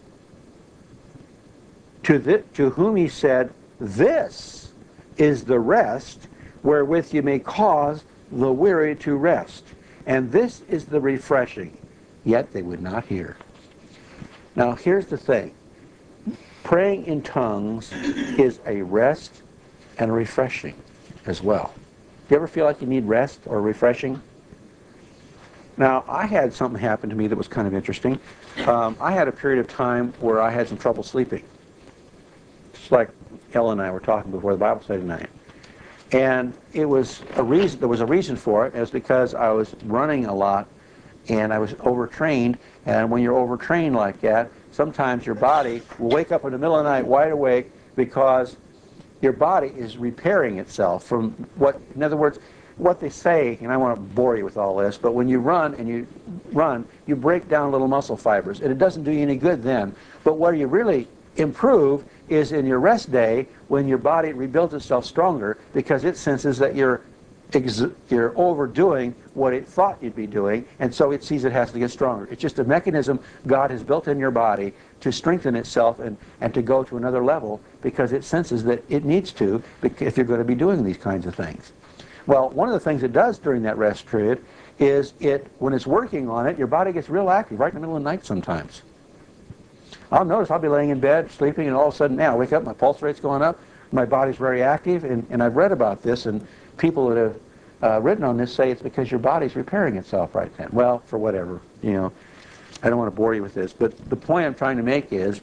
To, the, to whom he said, this is the rest wherewith you may cause the weary to rest. And this is the refreshing. Yet they would not hear. Now here's the thing. Praying in tongues is a rest and a refreshing as well. Do you ever feel like you need rest or refreshing? Now, I had something happen to me that was kind of interesting. Um, I had a period of time where I had some trouble sleeping. Just like Ellen and I were talking before the Bible study tonight. And it was a reason, there was a reason for it. It was because I was running a lot and I was overtrained. And when you're overtrained like that, sometimes your body will wake up in the middle of the night wide awake because your body is repairing itself from what, in other words, what they say, and I want to bore you with all this, but when you run and you run, you break down little muscle fibers, and it doesn't do you any good then. But where you really improve is in your rest day, when your body rebuilds itself stronger, because it senses that you're ex you're overdoing what it thought you'd be doing, and so it sees it has to get stronger. It's just a mechanism God has built in your body to strengthen itself and, and to go to another level, because it senses that it needs to if you're going to be doing these kinds of things. Well, one of the things it does during that rest period is it, when it's working on it, your body gets real active right in the middle of the night sometimes. I'll notice I'll be laying in bed, sleeping, and all of a sudden, now I wake up, my pulse rate's going up, my body's very active, and, and I've read about this, and people that have uh, written on this say it's because your body's repairing itself right then. Well, for whatever, you know, I don't want to bore you with this, but the point I'm trying to make is,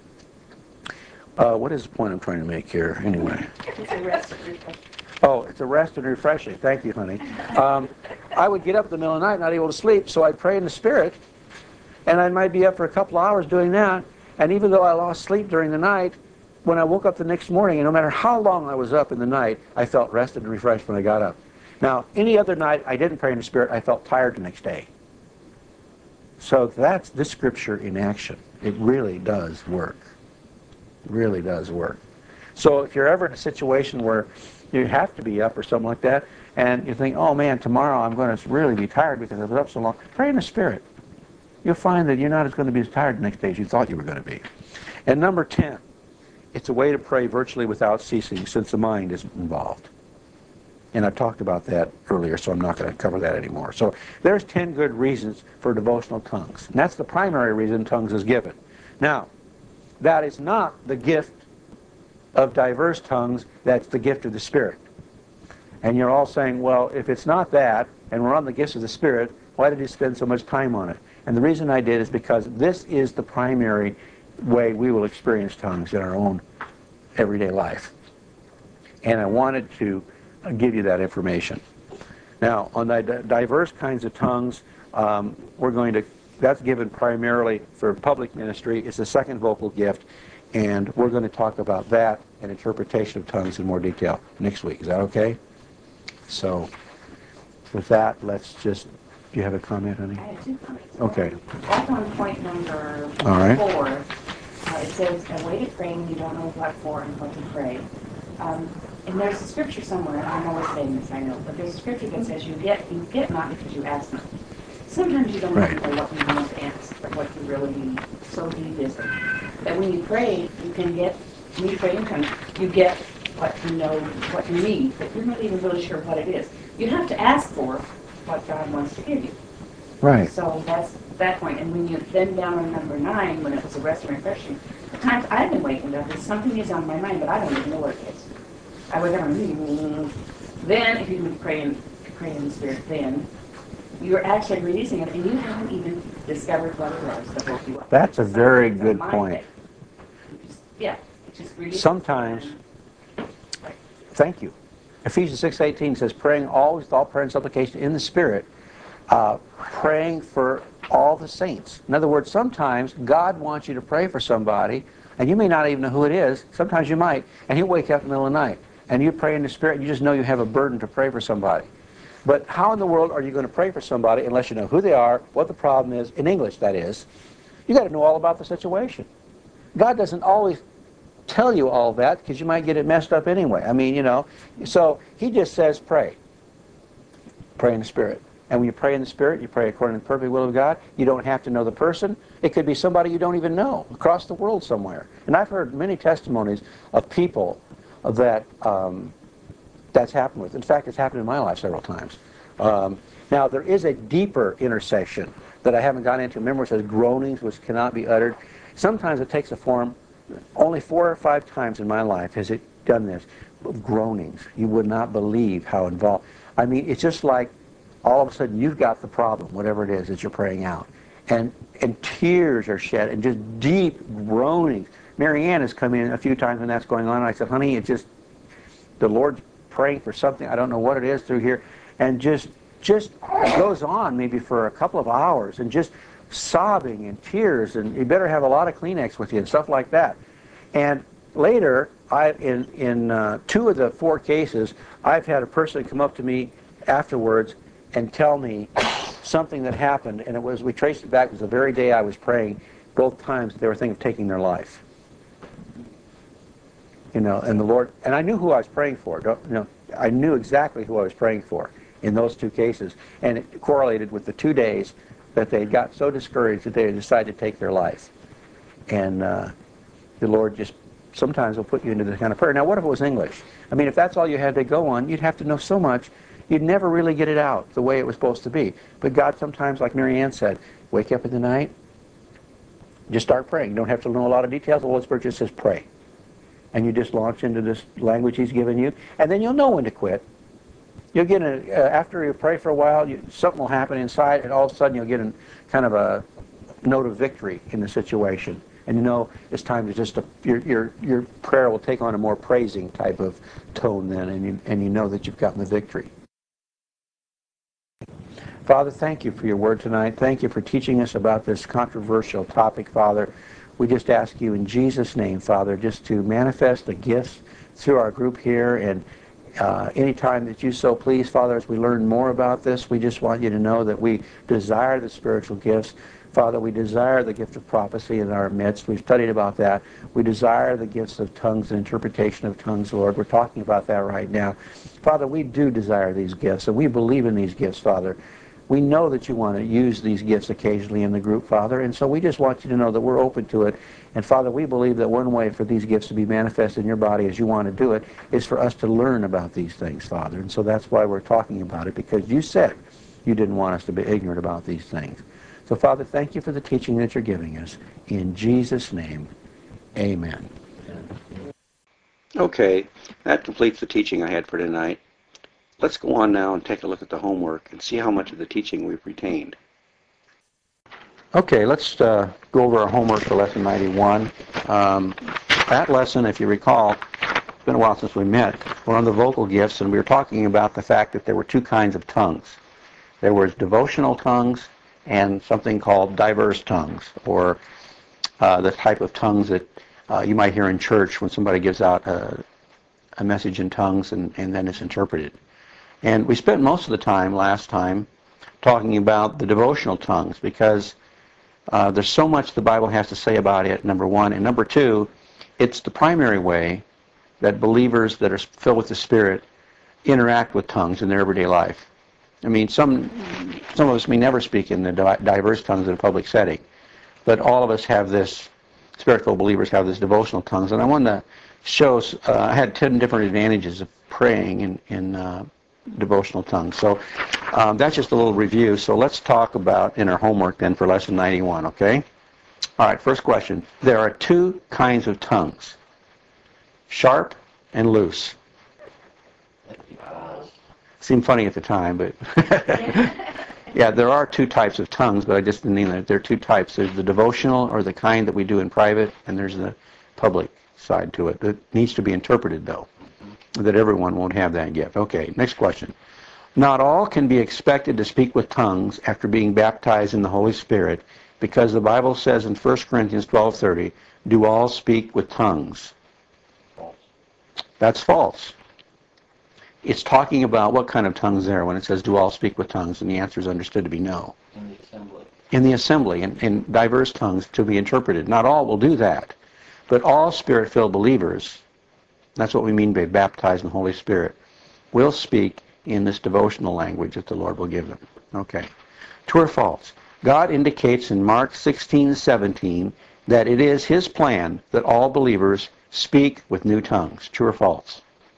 uh, what is the point I'm trying to make here, anyway? It's a rest and refreshing. Oh, it's a rest and refreshing. Thank you, honey. Um, I would get up in the middle of the night, not able to sleep, so I'd pray in the Spirit, and I might be up for a couple of hours doing that, and even though I lost sleep during the night, when I woke up the next morning, and no matter how long I was up in the night, I felt rested and refreshed when I got up. Now, any other night I didn't pray in the Spirit, I felt tired the next day. So that's this scripture in action. It really does work. It really does work. So if you're ever in a situation where you have to be up or something like that, and you think, oh man, tomorrow I'm going to really be tired because I was up so long, pray in the Spirit. You'll find that you're not as going to be as tired the next day as you thought you were going to be. And number ten, it's a way to pray virtually without ceasing, since the mind is involved. And I've talked about that earlier, so I'm not going to cover that anymore. So there's ten good reasons for devotional tongues. And that's the primary reason tongues is given. Now, that is not the gift of diverse tongues, that's the gift of the Spirit. And you're all saying, well, if it's not that, and we're on the gifts of the Spirit, why did you spend so much time on it? And the reason I did is because this is the primary way we will experience tongues in our own everyday life. And I wanted to give you that information. Now, on the diverse kinds of tongues, um, we're going to, that's given primarily for public ministry. It's the second vocal gift, and we're going to talk about that and interpretation of tongues in more detail next week. Is that okay? So, with that, let's just, do you have a comment, honey? I have two comments. Okay. Back on point number All right. four, uh, it says, a way to pray when you don't know what for and what to pray. Um, and there's a scripture somewhere, I'm always saying this, I know, but there's a scripture that says you get, you get not because you ask not. Sometimes you don't Right. even know what you want to ask, but what you really need. So deep is it. That when you pray, you can get, when you pray in tongues, you get what you know, what you need, but you're not even really sure what it is. You have to ask for what God wants to give you. Right. So that's that point. And when you then down on number nine, when it was a rest and refreshing, the times I've been waking up is something is on my mind, but I don't even know what it is. I wake up and then if you can pray in, pray in the Spirit, then you're actually releasing it, and you haven't even discovered what it was that woke you up. That's a very It's good mind point. thing. Just, yeah, it's just releasing. Sometimes, Right. thank you. Ephesians six eighteen says, praying always with all prayer and supplication in the Spirit, uh, praying for all the saints. In other words, sometimes God wants you to pray for somebody, and you may not even know who it is. Sometimes you might, and he'll wake you up in the middle of the night, and you pray in the Spirit, and you just know you have a burden to pray for somebody. But how in the world are you going to pray for somebody unless you know who they are, what the problem is, in English that is? You've got to know all about the situation. God doesn't always tell you all that because you might get it messed up anyway. I mean, you know, so he just says pray. Pray in the Spirit. And when you pray in the Spirit, you pray according to the perfect will of God. You don't have to know the person. It could be somebody you don't even know across the world somewhere. And I've heard many testimonies of people that um, that's happened with. In fact, it's happened in my life several times. Um, now, there is a deeper intercession that I haven't gone into. Remember, it says groanings which cannot be uttered. Sometimes it takes a form, only four or five times in my life has it done this, of groanings. You would not believe how involved. I mean, it's just like all of a sudden you've got the problem, whatever it is that you're praying out. And, and tears are shed, and just deep groanings. Mary Ann has come in a few times when that's going on, and I said, honey, it's just, the Lord's praying for something, I don't know what it is through here, and just, just it goes on maybe for a couple of hours, and just sobbing and tears, and you better have a lot of Kleenex with you and stuff like that. And later, I, in, in uh, two of the four cases, I've had a person come up to me afterwards and tell me something that happened, and it was, we traced it back, it was the very day I was praying. Both times they were thinking of taking their life. You know, and the Lord, and I knew who I was praying for. Don't, you know, I knew exactly who I was praying for in those two cases, and it correlated with the two days that they got so discouraged that they decided to take their life. And uh, the Lord just sometimes will put you into this kind of prayer. Now, what if it was English? I mean, if that's all you had to go on, you'd have to know so much, you'd never really get it out the way it was supposed to be. But God sometimes, like Mary Ann said, wake up in the night, just start praying. You don't have to know a lot of details. The Holy Spirit just says pray. And you just launch into this language He's given you, and then you'll know when to quit. You'll get a, uh, after you pray for a while, you, something will happen inside, and all of a sudden you'll get a kind of a note of victory in the situation. And you know it's time to just, a, your, your, your prayer will take on a more praising type of tone then, and you, and you know that you've gotten the victory. Father, thank you for your word tonight. Thank you for teaching us about this controversial topic, Father. We just ask you in Jesus' name, Father, just to manifest the gifts through our group here, and uh, anytime that you so please, Father, as we learn more about this, we just want you to know that we desire the spiritual gifts. Father, we desire the gift of prophecy in our midst. We've studied about that. We desire the gifts of tongues and interpretation of tongues, Lord. We're talking about that right now. Father, we do desire these gifts, and we believe in these gifts, Father. We know that you want to use these gifts occasionally in the group, Father, and so we just want you to know that we're open to it. And Father, we believe that one way for these gifts to be manifested in your body as you want to do it is for us to learn about these things, Father. And so that's why we're talking about it, because you said you didn't want us to be ignorant about these things. So Father, thank you for the teaching that you're giving us. In Jesus' name, amen. Okay, that completes the teaching I had for tonight. Let's go on now and take a look at the homework and see how much of the teaching we've retained. Okay, let's uh, go over our homework for lesson ninety-one. Um, that lesson, if you recall, it's been a while since we met, we're on the vocal gifts, and we were talking about the fact that there were two kinds of tongues. There was devotional tongues and something called diverse tongues, or uh, the type of tongues that uh, you might hear in church when somebody gives out a, a message in tongues and, and then it's interpreted. And we spent most of the time last time talking about the devotional tongues, because uh, there's so much the Bible has to say about it, number one. And number two, it's the primary way that believers that are filled with the Spirit interact with tongues in their everyday life. I mean, some some of us may never speak in the diverse tongues in a public setting, but all of us have this, Spirit-filled believers have this devotional tongues. And I wanted to show, uh, I had ten different advantages of praying in, in uh, devotional tongues. So um, that's just a little review. So let's talk about in our homework then for lesson ninety-one, okay? All right, first question. There are two kinds of tongues, sharp and loose. Seemed funny at the time, but yeah, there are two types of tongues, but I just didn't mean that. There are two types. There's the devotional, or the kind that we do in private, and there's the public side to it. That needs to be interpreted, though, that everyone won't have that gift. Okay, next question. Not all can be expected to speak with tongues after being baptized in the Holy Spirit, because the Bible says in First Corinthians twelve thirty, do all speak with tongues? False. That's false. It's talking about what kind of tongues there when it says do all speak with tongues, and the answer is understood to be no. In the assembly. In the assembly, in, in diverse tongues to be interpreted. Not all will do that, but all Spirit-filled believers, that's what we mean by baptized in the Holy Spirit, will speak in this devotional language that the Lord will give them. Okay. True or false? God indicates in Mark sixteen seventeen that it is His plan that all believers speak with new tongues. True or false?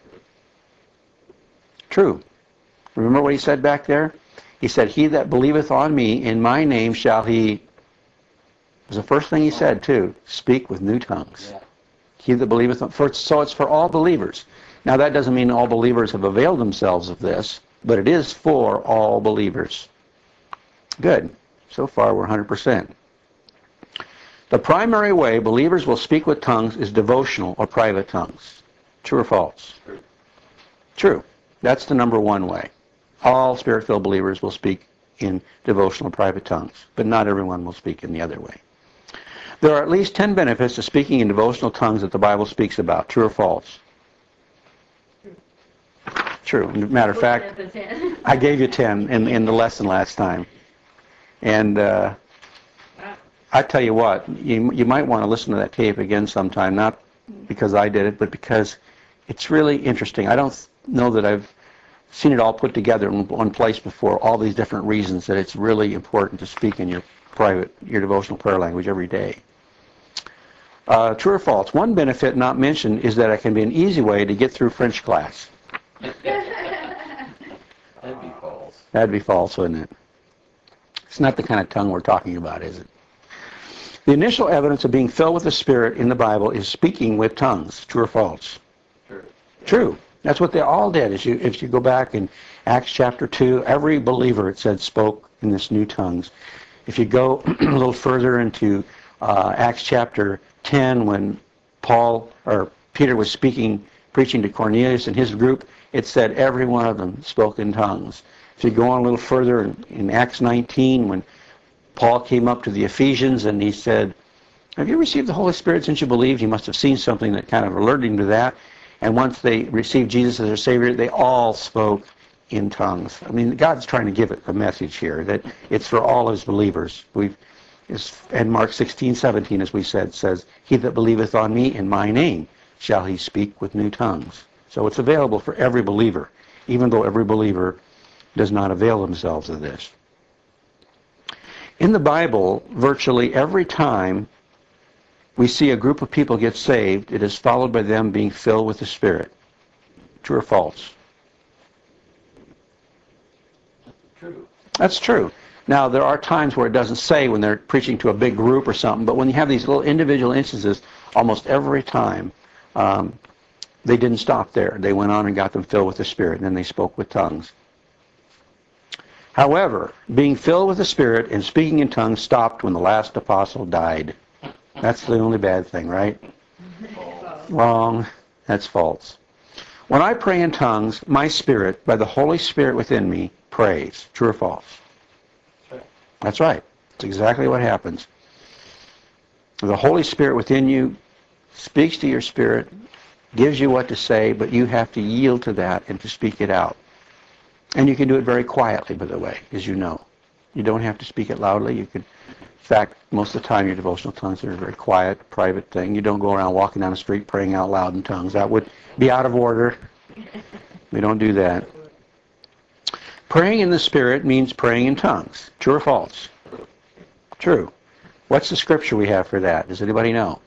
True. Remember what He said back there? He said, he that believeth on me, in my name shall he, was the first thing He said too, speak with new tongues. Yeah. He that believeth on, for, so it's for all believers. Now that doesn't mean all believers have availed themselves of this, but it is for all believers. Good. So far we're one hundred percent. The primary way believers will speak with tongues is devotional or private tongues. True or false? True. True. That's the number one way. All Spirit-filled believers will speak in devotional private tongues, but not everyone will speak in the other way. There are at least ten benefits to speaking in devotional tongues that the Bible speaks about. True or false? True. Matter of fact, Looking at the ten. I gave you ten in, in the lesson last time. And uh, I tell you what, you, you might want to listen to that tape again sometime, not because I did it, but because it's really interesting. I don't know that I've seen it all put together in one place before, all these different reasons that it's really important to speak in your private, your devotional prayer language every day. Uh, true or false? One benefit not mentioned is that it can be an easy way to get through French class. That'd be false. That'd be false, wouldn't it? It's not the kind of tongue we're talking about, is it? The initial evidence of being filled with the Spirit in the Bible is speaking with tongues. True or false? True. True. That's what they all did. If you, if you go back in Acts chapter two, every believer, it said, spoke in this new tongues. If you go a little further into uh, Acts chapter ten, when Paul or Peter was speaking, preaching to Cornelius and his group, it said every one of them spoke in tongues. If you go on a little further in, in Acts nineteen, when Paul came up to the Ephesians and he said, have you received the Holy Spirit since you believed? He must have seen something that kind of alerted him to that. And once they received Jesus as their Savior, they all spoke in tongues. I mean, God's trying to give it a message here, that it's for all His believers. We've, and Mark sixteen, seventeen, as we said, says, he that believeth on me in my name shall he speak with new tongues. So it's available for every believer, even though every believer does not avail themselves of this. In the Bible, virtually every time we see a group of people get saved, it is followed by them being filled with the Spirit. True or false? True. That's true. Now, there are times where it doesn't say when they're preaching to a big group or something, but when you have these little individual instances, almost every time, um, they didn't stop there. They went on and got them filled with the Spirit, and then they spoke with tongues. However, being filled with the Spirit and speaking in tongues stopped when the last apostle died. That's the only bad thing, right? False. Wrong. That's false. When I pray in tongues, my spirit, by the Holy Spirit within me, prays. True or false? That's right. That's exactly what happens. The Holy Spirit within you speaks to your spirit, gives you what to say, but you have to yield to that and to speak it out. And you can do it very quietly, by the way, as you know. You don't have to speak it loudly. You can, in fact, most of the time your devotional tongues are a very quiet, private thing. You don't go around walking down the street praying out loud in tongues. That would be out of order. We don't do that. Praying in the Spirit means praying in tongues. True or false? True. What's the scripture we have for that? Does anybody know?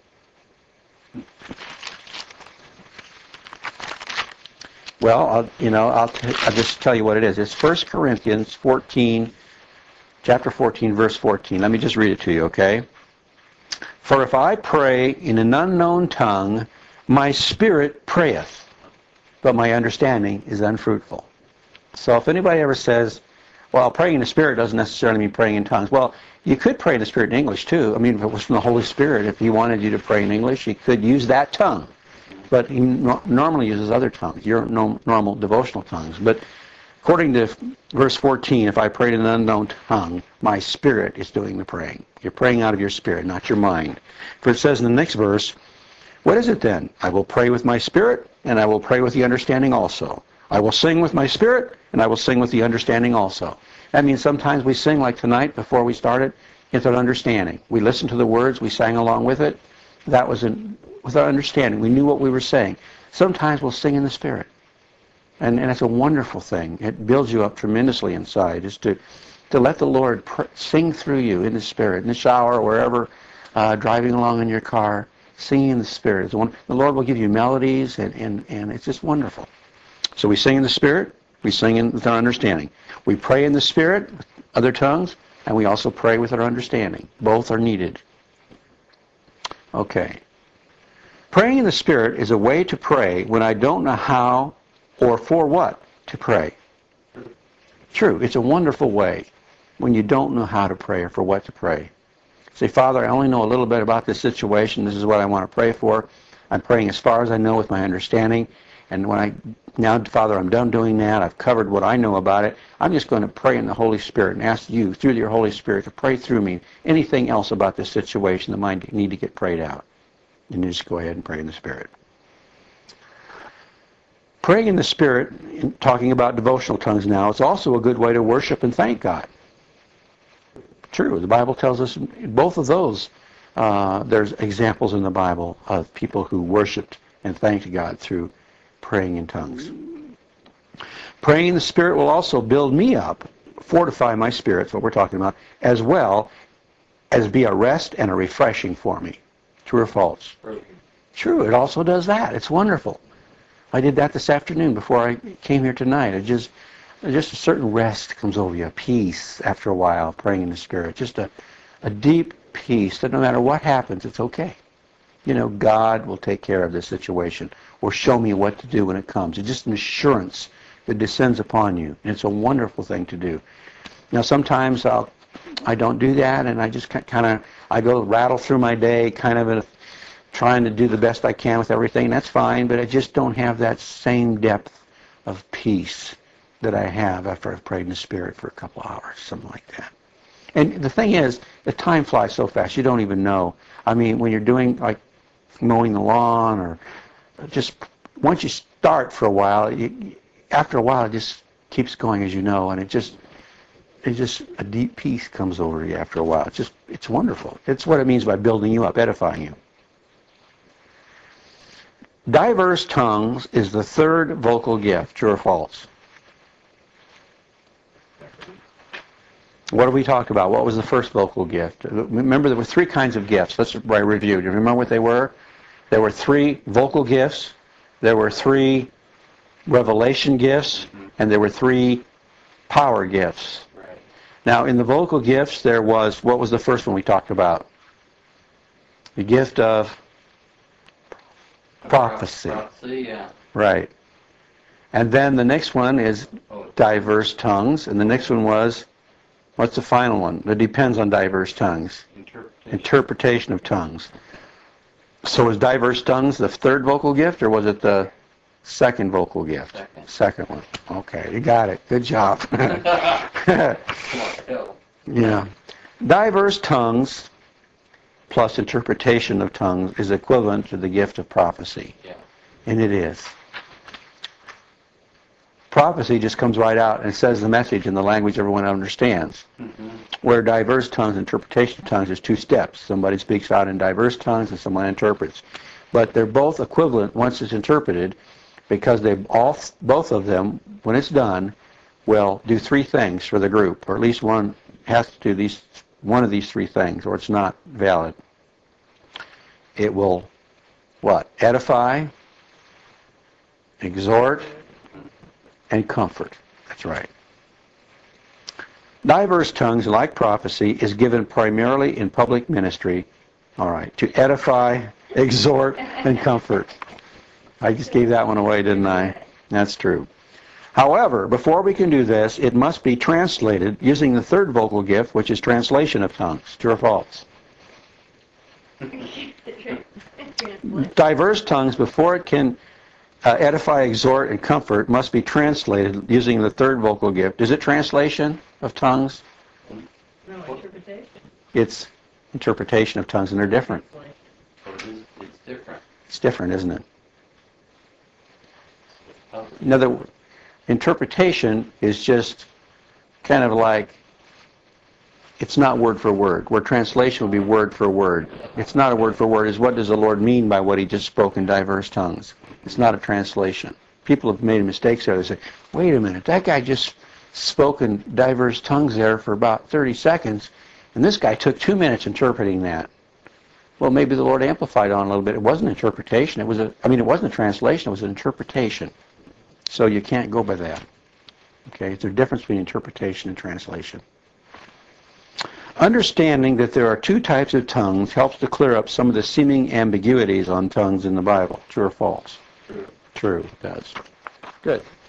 Well, I'll, you know, I'll, t- I'll just tell you what it is. It's First Corinthians fourteen, chapter fourteen, verse fourteen. Let me just read it to you, okay? For if I pray in an unknown tongue, my spirit prayeth, but my understanding is unfruitful. So if anybody ever says, well, praying in the Spirit doesn't necessarily mean praying in tongues. Well, you could pray in the Spirit in English, too. I mean, if it was from the Holy Spirit, if He wanted you to pray in English, you could use that tongue. But He no- normally uses other tongues, your no- normal devotional tongues. But according to verse fourteen, if I prayed in an unknown tongue, my spirit is doing the praying. You're praying out of your spirit, not your mind. For it says in the next verse, what is it then? I will pray with my spirit, and I will pray with the understanding also. I will sing with my spirit, and I will sing with the understanding also. That means sometimes we sing like tonight before we started with an understanding. We listened to the words, we sang along with it. That was in, with our understanding. We knew what we were saying. Sometimes we'll sing in the Spirit. And, and it's a wonderful thing. It builds you up tremendously inside, is to, to let the Lord pr- sing through you in the Spirit, in the shower, wherever, uh, driving along in your car, singing in the Spirit. It's one, the Lord will give you melodies, and, and, and it's just wonderful. So we sing in the Spirit, we sing in with our understanding. We pray in the Spirit, with other tongues, and we also pray with our understanding. Both are needed. Okay. Praying in the Spirit is a way to pray when I don't know how or for what to pray. True, it's a wonderful way when you don't know how to pray or for what to pray. Say, Father, I only know a little bit about this situation. This is what I want to pray for. I'm praying as far as I know with my understanding. And when I, now, Father, I'm done doing that. I've covered what I know about it. I'm just going to pray in the Holy Spirit and ask you, through your Holy Spirit, to pray through me anything else about this situation that might need to get prayed out. And you just go ahead and pray in the Spirit. Praying in the Spirit, in talking about devotional tongues now, it's also a good way to worship and thank God. True, the Bible tells us both of those. Uh, there's examples in the Bible of people who worshiped and thanked God through praying in tongues. Praying in the Spirit will also build me up, fortify my spirit, what we're talking about, as well as be a rest and a refreshing for me. True or false? True. True, it also does that. It's wonderful. I did that this afternoon before I came here tonight. It just, just a certain rest comes over you, a peace after a while, praying in the Spirit. Just a, a deep peace that no matter what happens, it's okay. You know, God will take care of this situation or show me what to do when it comes. It's just an assurance that descends upon you. And it's a wonderful thing to do. Now, sometimes I'll, I don't do that, and I just kind of, I go rattle through my day, kind of in a, trying to do the best I can with everything. That's fine, but I just don't have that same depth of peace that I have after I've prayed in the Spirit for a couple hours, something like that. And the thing is, the time flies so fast, you don't even know. I mean, when you're doing, like, mowing the lawn, or just, once you start for a while, you, after a while, it just keeps going, as you know, and it just, it just, a deep peace comes over you after a while. It's just, it's wonderful. It's what it means by building you up, edifying you. Diverse tongues is the third vocal gift, true or false? What have we talked about? What was the first vocal gift? Remember, there were three kinds of gifts. Let's review. Do you remember what they were? There were three vocal gifts, there were three revelation gifts, and there were three power gifts. Right. Now, in the vocal gifts, there was, what was the first one we talked about? The gift of prophecy. Prophecy, yeah. Right. And then the next one is diverse tongues, and the next one was, what's the final one? That depends on diverse tongues. Interpretation. Interpretation of tongues. So was diverse tongues the third vocal gift, or was it the second vocal gift? Second. Second one. Okay, you got it. Good job. Yeah. Diverse tongues plus interpretation of tongues is equivalent to the gift of prophecy. Yeah. And it is. Prophecy just comes right out and says the message in the language everyone understands. Mm-hmm. Where diverse tongues, interpretation of tongues, is two steps. Somebody speaks out in diverse tongues and someone interprets. But they're both equivalent once it's interpreted, because they all, both of them, when it's done, will do three things for the group, or at least one has to do these, one of these three things, or it's not valid. It will, what? Edify, exhort, and comfort. That's right. Diverse tongues, like prophecy, is given primarily in public ministry, all right, to edify, exhort, and comfort. I just gave that one away, didn't I? That's true. However, before we can do this, it must be translated using the third vocal gift, which is translation of tongues. True or false? Diverse tongues, before it can uh, edify, exhort, and comfort, must be translated using the third vocal gift. Is it translation of tongues? No, interpretation. It's interpretation of tongues, and they're different. So it is, it's different. It's different, isn't it? Another interpretation is just kind of like, it's not word for word. Where translation would be word for word. It's not a word for word. It's what does the Lord mean by what he just spoke in diverse tongues. It's not a translation. People have made mistakes there. They say, wait a minute, that guy just spoke in diverse tongues there for about thirty seconds, and this guy took two minutes interpreting that. Well, maybe the Lord amplified on a little bit. It wasn't interpretation. It was a, I mean, it wasn't a translation. It was an interpretation. So you can't go by that. Okay, there's a difference between interpretation and translation. Understanding that there are two types of tongues helps to clear up some of the seeming ambiguities on tongues in the Bible. True or false? True. True, it does. Good.